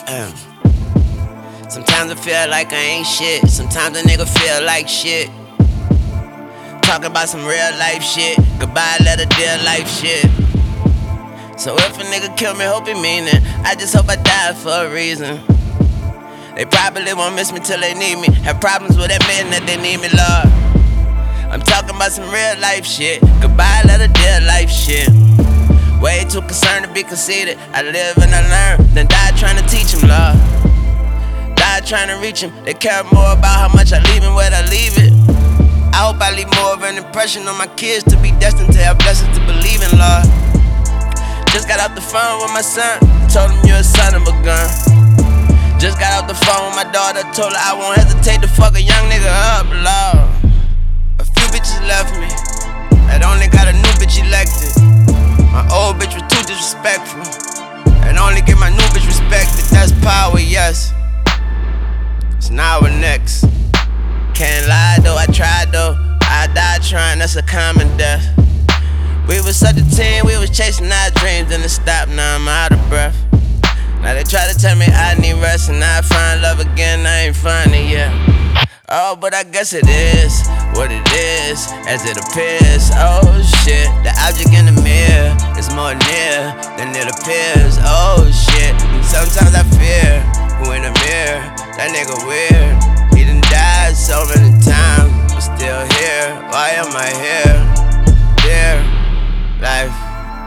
Um, Sometimes I feel like I ain't shit. Sometimes a nigga feel like shit. Talking about some real life shit. Goodbye, let a dear life shit. So if a nigga kill me, hope he mean it. I just hope I die for a reason. They probably won't miss me till they need me. Have problems with admitting that they need me, Lord. I'm talking about some real life shit. Goodbye, let a dear life shit. Way too concerned to be conceited. I live and I learn, then die trying to teach him, Lord. Die trying to reach him. They care more about how much I leave and where I leave it. I hope I leave more of an impression on my kids to be destined to have blessings to believe in, Lord. Just got off the phone with my son, told him you're a son of a gun. Just got off the phone with my daughter, told her I won't hesitate to fuck a young nigga up, Lord. A few bitches left me, and only got a new bitch elected. My old bitch was too disrespectful, and only get my new bitch respected. That's power, yes. It's now or next. Can't lie though, I tried though. I died trying, that's a common death. We was such a team, we was chasing our dreams, and it stopped, now I'm out of breath. Now they try to tell me I need rest, and I find love again, I ain't find it yet. Oh, but I guess it is what it is, as it appears. Oh shit, the object in the mirror is more near than it appears. Oh shit, and sometimes I fear who in the mirror, that nigga weird. He done died so many times, but still here. Why am I here? Dear life,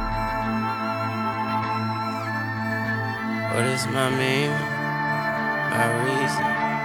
what is my meaning? My reason?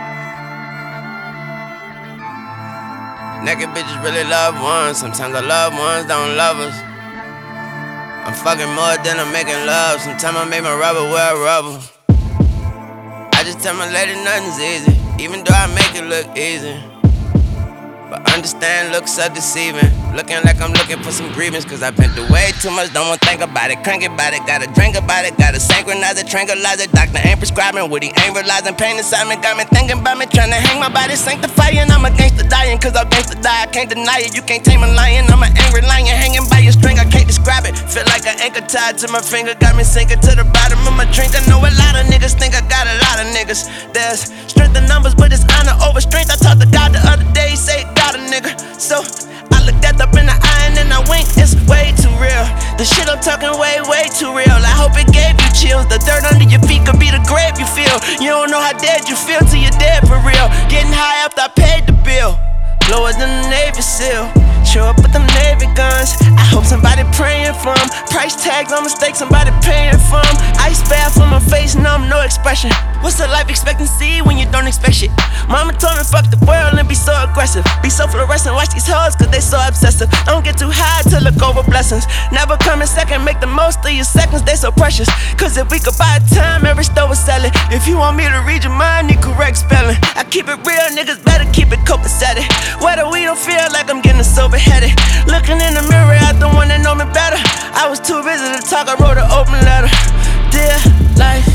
Naked bitches really love ones. Sometimes our loved ones don't love us. I'm fucking more than I'm making love. Sometimes I make my rubber wear rubber. I just tell my lady nothing's easy, even though I make it look easy. But understand looks are deceiving. Looking like I'm looking for some grievance, cause I've been through way too much, don't wanna think about it. Crank about it, gotta drink about it. Gotta synchronize it, tranquilize it. Doctor ain't prescribing what he ain't realizing. Pain inside me got me thinking about me, trying to hang my body sanctifying. I'm a gangster dying, cause I'm gangster die. I can't deny it, you can't tame a lion. I'm an angry lion hanging by your string, I can't describe it. Feel like an anchor tied to my finger, got me sinking to the bottom of my drink. I know a lot of niggas think I got a lot of niggas. There's strength in numbers, but it's honor over strength. I talked to God the other day, he say got a nigga. So I looked at up in the eye and then I winked. It's way too real. The shit I'm talking way too real. I hope it gave you chills. The dirt under your feet could be the grave you feel. You don't know how dead you feel till you're dead for real. Getting high after I paid the bill. Lower than the Navy SEAL. Show up with them Navy guns. I hope somebody praying for 'em. Price tags on mistakes, somebody paying for 'em. Ice bath on my face, numb, no expression. What's the life expectancy when you don't expect shit? Mama told me fuck the world and be so aggressive. Be so fluorescent, watch these hoes cause they so obsessive. Don't get too high to look over blessings. Never come in second, make the most of your seconds, they so precious. Cause if we could buy time, every store would sell it. If you want me to read your mind, need correct spelling. I keep it real, niggas better keep it copacetic. Whether we don't feel like I'm getting sober headed. Looking in the mirror at the one that know me better. I was too busy to talk, I wrote an open letter. Dear life,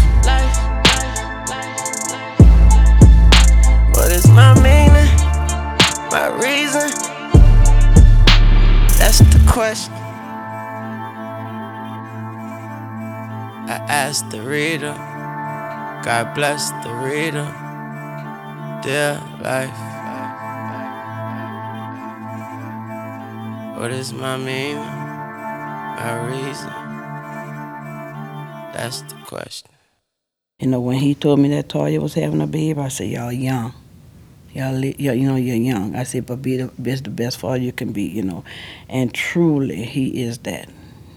what is my meaning? My reason? That's the question I asked the reader. God bless the reader. Dear life, what is my meaning? My reason? That's the question. You know, when he told me that Toya was having a baby, I said, y'all young. You're young. I said, but be the best for all you can be, you know. And truly, he is that.